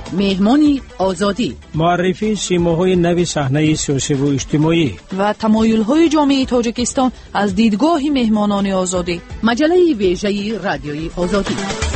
مهمانی آزادی، معرفی سیماهای نو صحنه سیاسی و اجتماعی و تمایل‌های جامعه تاجیکستان از دیدگاه مهمانان آزادی. مجله ویژه رادیوی آزادی.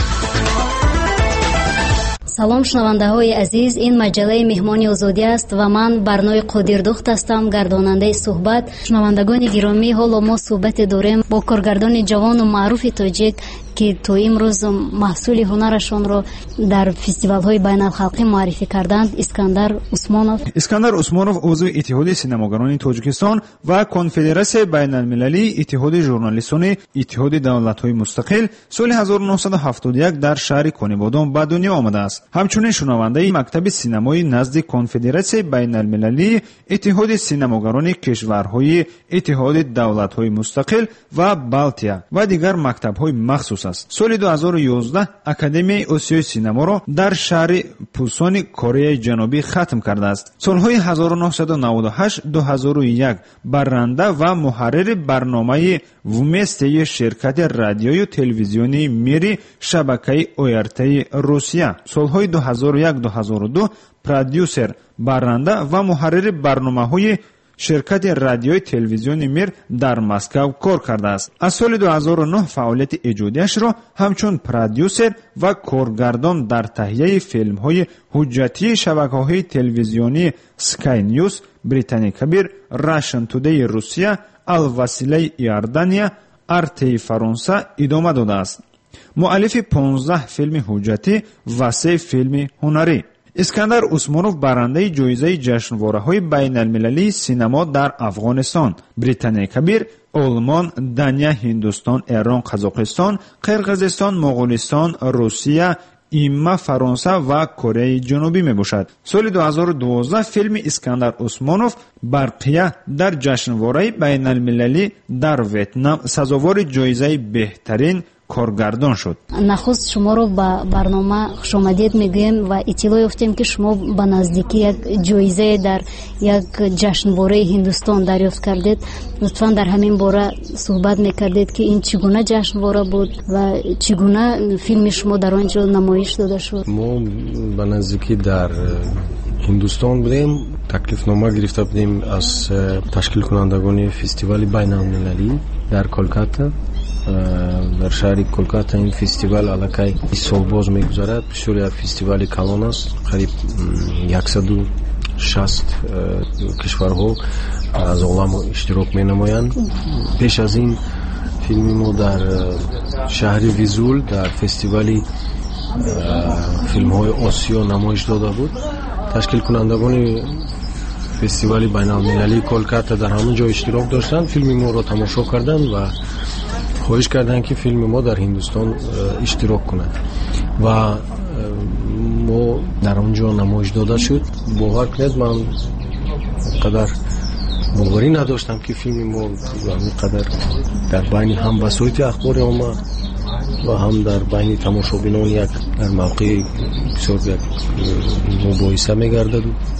سلام شنونده‌های عزیز، این مجله مهمانی آزادی است و من برنای قادردخت هستم، گرداننده صحبت. شنوندگان گرامی، حالا ما صحبت داریم با کارگردان جوان و معروف تاجیک که تا امروز محصول هنرشان را در فستیوال‌های بین‌الخلقی معرفی کردند. اسکندر عثمانов عضو اتحاد سینماگران تاجیکستان و کنفدراسیای بین‌المللی اتحاد ژورنالیستان اتحاد دولت‌های مستقل سال 1971 در شهر کنیبادان به دنیا آمده است. همچنین شنونده مکتب سینمایی نزد کنفدراسیای بین‌المللی اتحاد سینماگران کشورهای اتحاد دولت‌های مستقل و بالتیا و دیگر مکتب‌های مخصوص است. سال 2011 اکادمی آسیای سینما را در شهر پوسان کره جنوبی ختم کرده است. سالهای 1998-2001 برنده و محرر برنامه ومستی شرکت رادیویی و تلویزیونی میری شبکه اویرتی روسیه. سالهای 2001-2002 پرودیوسر، برنده و محرر برنامه‌های شرکت رادیوی تلویزیونی میر در مسکو کار کرده است. از سال 2009 فعالیت ایجادیش را همچون پرودیوسر و کارگردان در تهیه فیلم‌های حجتی شبکه‌های تلویزیونی سکای نیوز، بریتانیا کبیر، راشن تودی روسیه، الوسیله ایردانیا، ارتی فرانسه ادامه داده است. مؤلف 15 فیلم حجتی و 3 فیلم هنری. اسکندر عثمانov برنده جایزه جشنواره‌های بین‌المللی سینما در افغانستان، بریتانیا کبیر، آلمان، دنیا، هندوستان، ایران، قزاقستان، قرقیزستان، مغولستان، روسیه، ایما، فرانسه و کره جنوبی می باشد. سال 2012 فیلم اسکندر عثمانov برقیه در جشنواره بین‌المللی در ویتنام سزاوار جایزه بهترین کارگردان شد. نخست شما رو با برنامه خوش آمدید میگیم و اطلاع یافتیم که شما به نزدیکی یک جایزه در یک جشنواره هندوستان دریافت کردید. لطفاً در همین باره صحبت میکردید که این چگونه جشنواره بود و چگونه فیلم شما در آنجا نمایش داده شد. ما به نزدیکی در هندوستان بودیم، تکلیفنامه گرفته بودیم از تشکیل کنندگان فستیوال بین‌المللی در کلکاتا. در شهر کلکاتا این فستیوال علاقه سال باز میگذارد. بسیار یک فستیوال کلان است. قریب 160 کشورها از عالم اشتراک می نمایند. پیش از این فیلم ما در شهر ویزول در فستیوال فیلم های آسیا نمایش داده بود. تشکیل کنندگان فستیوال بین‌المللی کلکاتا در همون جا اشتراک داشتند. فیلم ما را تماشا کردند و خواهش کردن که فیلم ما در هندوستان اشتراک کند و ما در اونجا نمایش داده شد. باور کنید من قدر باوری نداشتم که فیلم ما قدر در بین هم وسایط اخبار آمد و هم در بین تماشابینان یک در موقع بسیار یک مباحثه می‌گردد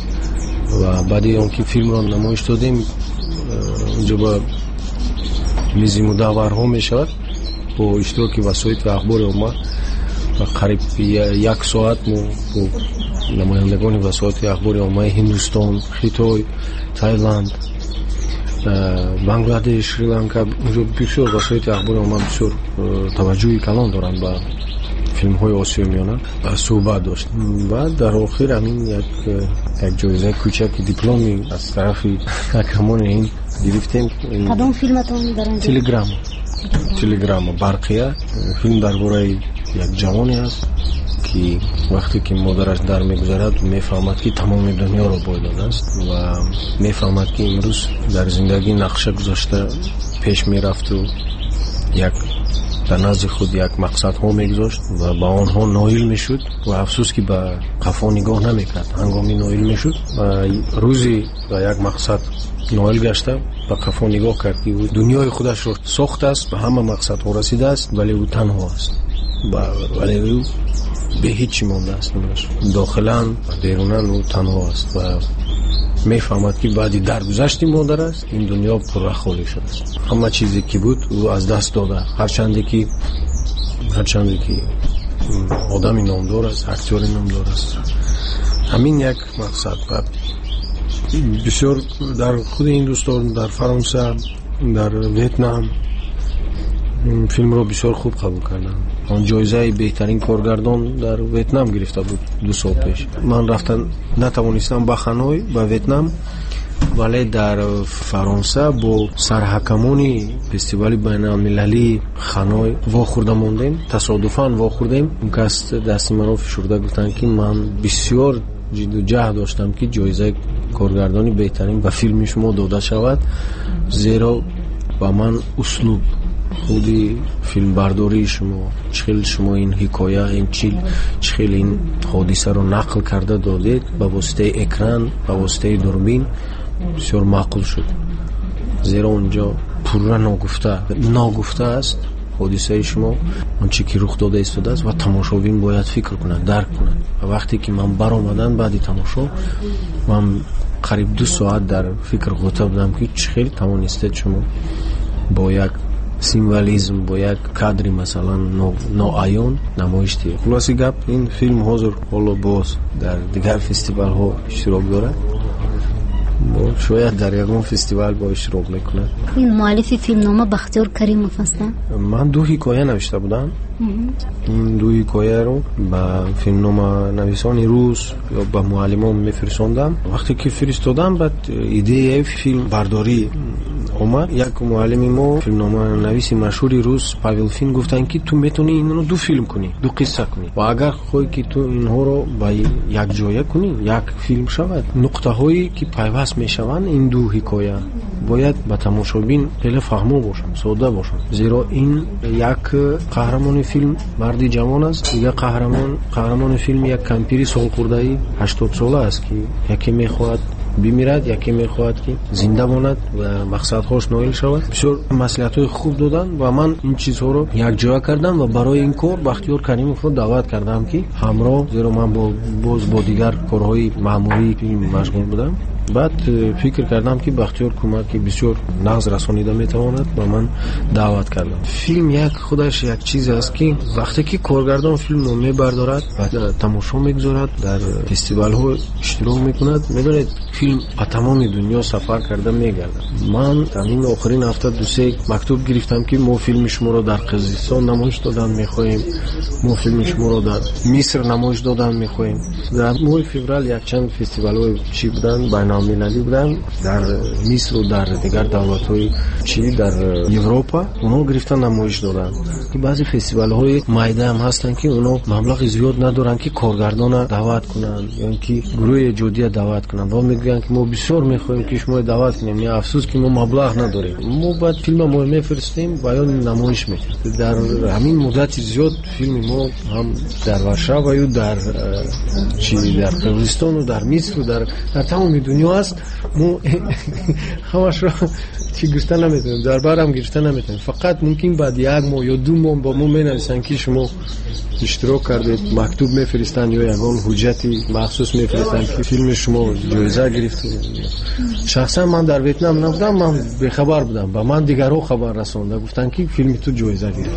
و بعد از اینکه فیلم را نمایش دادیم اونجا با میزی مداورها می شود با اشتراک وسایط و اخبار امت و قریب 1 ساعت ما با نمایندگان وسایط اخبار امت هندوستان، خیتای، تایلند، بنگلادش، شریلانکا اونجا بسیار وسایط اخبار امت بسیار توجهی کلان دارند با فیلم های آسیا میانه و صحبت داشت و در آخر همین یک جایزه کوچک دیپلمی از طرف حکمان این گرفتیم. کدام فیلمتون در اینجا؟ تلگرام برقیه. فیلم درباره یک جوانی است که وقتی که مادرش در میگذرد میفهمد که تمام دنیا را بایدان است و میفهمد که امروز در زندگی نقشه گذاشته پیش میرفت و یک در نزد خود یک مقصد ها میگذاشت و با آنها نایل میشد و افسوس که به قفا نگاه نمیکرد. هنگامی نایل میشد و روزی به یک مقصد نایل گشته به قفا نگاه کرد که دنیای خودش رو ساخته است، به همه مقصد ها رسیده است ولی او تنها است ولی او به هیچی مانده است. داخلا و بیروناً او تنها است و میفهمد که بعدی درگذشت مادر است این دنیا پر خالی شده است. همه چیزی که بود او از دست داده. هرچند که одами номдор аст, актёри номдор аст. ҳамин як мақсад. бисёр дар худи Ҳиндустон, дар Фаронса, дар Ветнам филмро бисёр хуб қабул кардам. он ҷоизаи беҳтарин коргардон дар Ветнам гирифта буд 2 сол пеш. ман рафта натавонистам ба Ханой, ба Ветнам, вале дар Фаронса бо сарҳакамони фестивали байналмилалии Ханой вохӯрда мондем. Тасодуфан вохӯрдем. он кас дасти маро фишурда гуфтанд ки ман бисёр ҷидду ҷаҳд доштам ки ҷоизаи коргардони беҳтарин ба филми шумо дода шавад, зеро ба ман услуб худи филмбардории шумо, чӣ хел шумо ин ҳикоя, чӣ хел ин ҳодисаро нақл карда додед ба воситаи экран, ба воситаи дурбин, бисёр маъқул шуд. зеро онҷо пурра ногуфта аст ҳодисаи шумо, он чӣ ки рух дода истодааст ва тамошобин бояд фикр кунад, дарк кунад. ва вақте ки ман баромадан баъди тамошо, ман қариб 2 соат дар фикр ғута будам ки чӣ хел тавонистед шумо бо як символизм, бо як кадри масалан ноаён намоиш диҳед. хулоси гап, ин филм ҳозир ҳоло боз дар дигар фестивалҳо иштирок дорад. шояд дар ягон фестивал бо иштирок мекунад. ин муаллифи филмнома Бахтиёр Каримов ҳастанд. ман 2 ҳикоя навишта будам. ин 2 ҳикояро ба филмноманависони рус ё ба муаллимон мефиристондам. вақте ки фиристодам, баъд идеяи филмбардорӣ омад. як муаллими мо, филмноманависи машҳури рус Павел Фин, гуфтанд ки ту метавонӣ инро 2 филм кунӣ, 2 қисса кунӣ. ва агар хоҳӣ ки ту инҳоро ба якҷоя кунӣ, як филм шавад, нуқтаҳое ки пайваст мешаванд ин 2 ҳикоя бояд ба тамошобин хеле фаҳмо бошанд, сода бошанд. зеро ин як қаҳрамони филм марди ҷавон аст, дигар қаҳрамони филм як кампири солхӯрдаи 80 сола аст ки яке мехоҳад бимирад, яке мехоҳад ки зинда монад ва мақсадҳош ноил шавад. бисёр маслиҳатҳои хуб доданд ва ман ин чизҳоро якҷоя кардам ва барои ин кор Бахтиёр Каримовро даъват кардам ки ҳамроҳ, зеро ман боз бо дигар корҳои маъмурии филм машғул будам. баъд фикр кардам ки Бахтиёр кӯмаки бисёр нағз расонида метавонад, ба ман даъват кардам. филм як худаш як чиз аст ки вақте ки коргардон филмро мебардорад ва тамошо мегузорад, дар фестивалҳо иштирок мекунад, мебинед филм ба тамоми дунё сафар карда мегардад. ман ҳамин охирин ҳафта 2-3 мактуб гирифтам ки мо филми шуморо дар Қирғизистон намоиш додан мехоҳем, мо филми шуморо дар Миср намоиш додан мехоҳем. дар моҳи феврал якчанд фестивалҳои чӣ буданд, байналмилалӣ буданд дар Мисру дар дигар давлатҳои чӣ дар Европа, онҳо гирифта намоиш доданд. ки баъзе фестивалҳои майда ҳам ҳастанд ки онҳо маблағи зиёд надоранд ки коргардона даъват кунанд ё ки гурӯҳи эҷодия даъват кунанд. ва мегӯянд ки мо бисёр мехоҳем ки шумо даъват кунем, не афсус ки мо маблағ надорем. мо баъд филма мо мефиристем ва ё намоиш мекунем. дар ҳамин муддати зиёд филми мо ҳам дар Варшаваю, дар Қирғизистону, дар Мисру, дар тамоми дунё аст. мо ҳамашро чӣ гирифта наметавонем, дар барам гирифта наметавонем. фақат мумкин баъд 1 моҳ ё 2 моҳ ба мо менависанд ки шумо иштирок кардед, мактуб мефиристанд ё ягон ҳуҷҷати махсус мефиристанд ки филми шумо ҷоиза гирифт. шахсан ман дар Ветнам набудам, ман бехабар будам. ба ман дигарҳо хабар расонда, гуфтанд ки филми ту ҷоиза гирифт.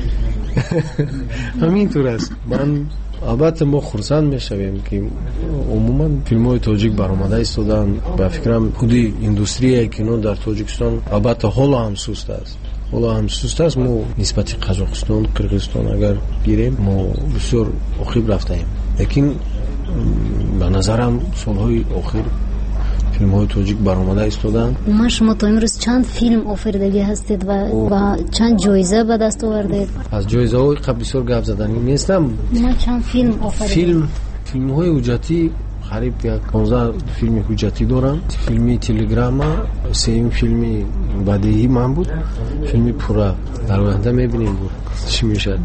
ҳамин тур аст. ман албатта мо хурсанд мешавем ки умуман филмҳои тоҷик баромада истодан. ба фикрам худи индустрияи кино дар Тоҷикистон албатта ҳоло ҳам суст аст. мо нисбати Қазоқистон, Қирғизистон агар гирем, мо бисёр охиб рафтаем. лекин ба назарам солҳои охир филмҳои тоҷик баромада истоданд. умуман шумо то имрӯз чанд филм офаридагӣ ҳастед ва чанд ҷоиза ба даст овардед? аз ҷоизаҳои қабл бисёр гап заданӣ нестам. умуман чанд филм офаридед? филмҳои ҳуҷҷатӣ қариб 15 филми ҳуҷҷатӣ дорам. филми Телеграмма, 3 филми бадеҳӣ ман буд. филми Пурра дар оянда мебинем чӣ мешавад.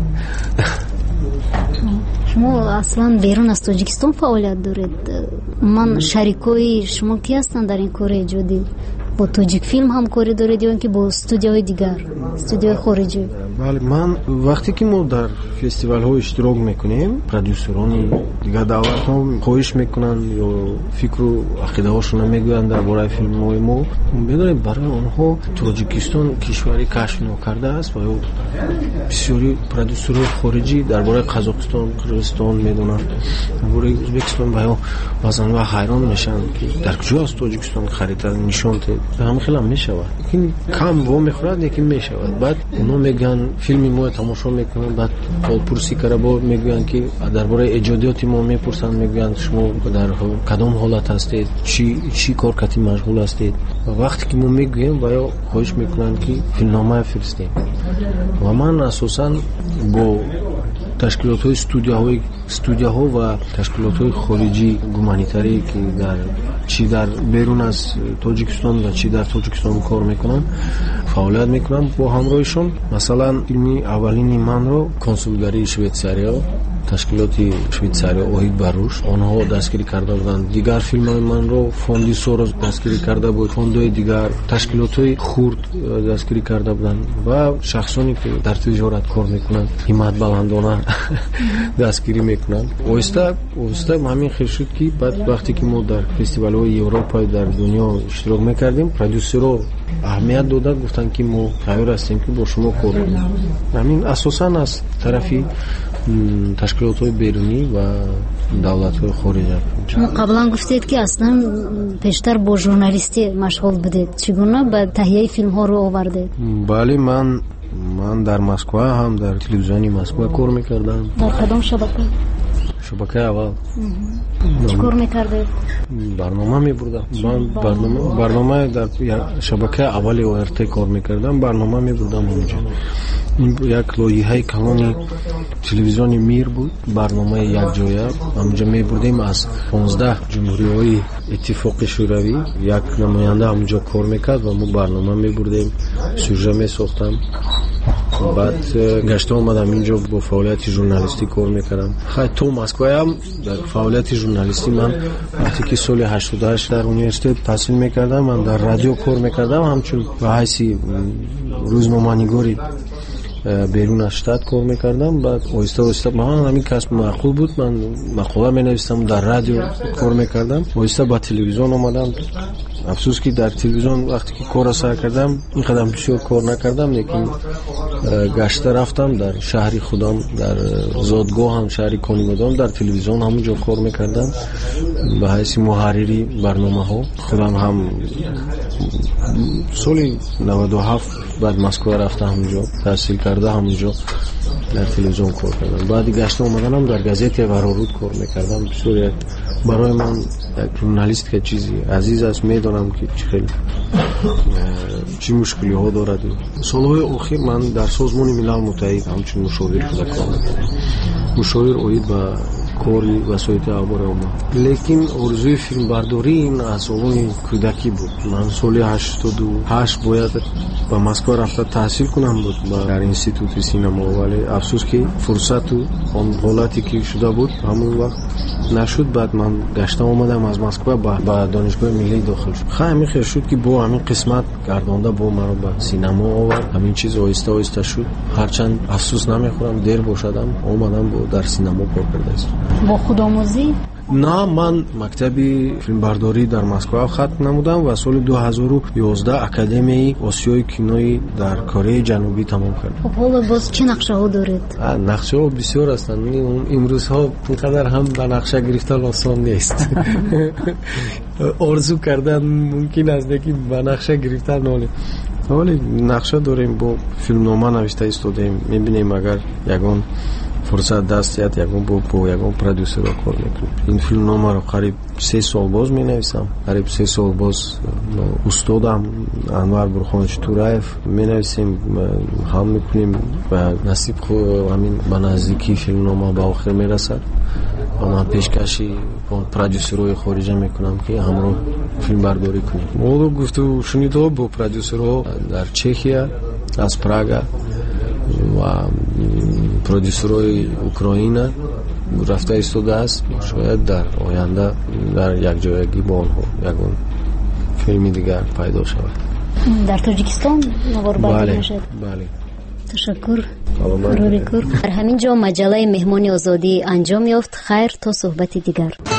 шумо аслан берун аз Тоҷикистон фаъолият доред. ман шарикои шумо ки ҳастанд дар ин кори эҷодӣ? бо Тоҷикфилм ҳамкорӣ доред ё ин ки бо студияҳои дигар, студияҳои хориҷӣ? بله، من وقتی که ما در فستیوال ها اشتراک میکنیم پرودوسرانی دیگه دعوت ها خواهش میکنن یا فکر و عقیده هاشون میگوین در باره فیلم های ما بدونید برای آنها تاجیکستان کشوری کشف نکرده است و بسیاری پرودوسرهای خارجی در باره قزاقستان قرقیزستان میدونن، در باره ازبکستان و بعضن و حیران میشن که در کجا از تاجیکستان خریدن نشان تید همه خیلی میشود این کم و میخورد لیکن میشود. بعد اونا میگن فیلم ما تماشا میکنن بعد پرسی کرده میگن که درباره ایجادیات ما میپرسن میگن شما در کدام حالت هستید چی کار کردید مشغول هستید و وقتی که ما میگیم و یا خواهش میکنن که فیلمنامه فرستیم و من اساسا با تشکیلات های استودیوها و تشکیلات های خارجی گومانیتری که در بیرون از تاجیکستان و چی در تاجیکستان کار میکنن فعالیت میکنم با همراهشون. مثلا فیلمی اولین من رو کنسولگری شویتساریا تشکیلات شویتساریا اوهید بروش آنها دستگیری کرده بودند. دیگر فیلم من رو فوندی سوروز دستگیری کرده بود، فوندهای دیگر تشکیلات های خورد دستگیری کرده بودند و شخصانی که در تجارت کار میکنن همت بلندانه دستگیری میکنن. اوستا همین خیر شد که بعد وقتی که ما در فستیوال های اروپا در دنیا اشتراک میکردیم پرودوسرها اهمیت دادن گفتن که ما تیار هستیم که با شما کار کنیم. همین اساسا از طرفی تشکیلات های بیرونی و دولت های خارجی. شما قبلا گفتید که اصلا پیشتر با ژورنالیستی مشغول بودید، چگونه به تهیه فیلم ها رو آوردید؟ بله، من در مسکو هم در تلویزیونی مسکو کار میکردم. در کدام شبکه اول چیکار میکردید؟ برنامه میبردم. برنامه در شبکه اولی ORT کار میکردم، برنامه میبردم اونجا. این یک لایحه کلانی تلویزیونی میر بود، برنامه یک جایه اونجا میبردیم از 15 جمهوری‌های اتفاق شوروی یک نماینده اونجا کار میکرد و ما برنامه میبردیم، سوژه میساختم. بعد گشته اومدم اینجا با فعالیت ژورنالیستی کار میکردم. تو مسکو هم در فعالیت ژورنالیستی من وقتی که سال 88 در اونیورسیته تحصیل میکردم من در رادیو کار میکردم، همچون به حیث روزنامه‌نگاری بیرون از شتات کار میکردم. بعد آهسته من همین کسب معقول بود، من مقاله مینویسم، در رادیو کار میکردم، آهسته با تلویزیون اومدم. افسوس که در تلویزیون وقتی که کار سر کردم این قدم بسیار کار نکردم، لیکن گشته رفتم در شهری خودم در زادگاه هم شهری کنیمدان در تلویزیون همونجا کار میکردم به حیث محرری برنامه ها. خودم هم سال 97 بعد مسکو رفتم همونجا تحصیل کرده همونجا در تلویزیون کار کردم. بعد گشته اومدنم در گازت ورارود کار میکردم. بسیار برای من یک ژورنالیست که چیزی عزیز است، میدونم که چی مشکلی ها دارد. سالهای اخیر من در سازمان ملل متحد همچون مشاور کار میکردم، مشاور اوید با کاری وسایل اخبار اومد. لیکن آرزوی فیلم برداری این از اون کودکی بود. من سال 88 باید به مسکو رفته تحصیل کنم بود در انستیتوت سینما، ولی افسوس که فرصت و اون حالتی که شده بود همون وقت نشد. بعد من گشتم اومدم از مسکو با دانشگاه ملی داخل شد. خیلی خیر شد که با همین قسمت گردانده با مرا به سینما آورد. همین چیز آهسته شد، هرچند افسوس نمیخورم دیر باشدم اومدم با در سینما کار کردم. با خودآموزی؟ نه، من مکتبی فیلمبرداری در مسکو ختم نمودم و سال 2011 اکادمی آسیای کینوی در کره جنوبی تمام کردم. خب حالا باز چه نقشه ها دارید؟ نقشه ها بسیار هستند. امروز ها اینقدر هم به نقشه گرفتن آسان نیست. آرزو کردن ممکن است که به نقشه گرفتن ولی نقشه داریم، با فیلمنامه نوشته ایستادیم، میبینیم اگر یگان فرصت دست یاد یگان با یگان پرودوسر رو کار میکنیم. این فیلمنامه رو قریب 3 سال باز می نویسم، قریب 3 سال باز استادم انور برخانش تورایف می نویسیم، هم میکنیم و نصیب همین به نزدیکی فیلمنامه به آخر میرسد و من پیشکشی با پرودوسرهای خارجی میکنم که همراه فیلم برداری کنیم. ما گفتو شنیدو با پرودوسرها در چخیا از پراگا و پرودوسرهای اوکراین رفته ایستاده است. شاید در آینده در یک جایگی با آنها یکون فیلمی دیگر پیدا شود. در تاجیکستان نوار برداری میشد؟ بله. تشکر. در همین جا مجله مهمان آزادی انجام یافت. خیر تا صحبت دیگر.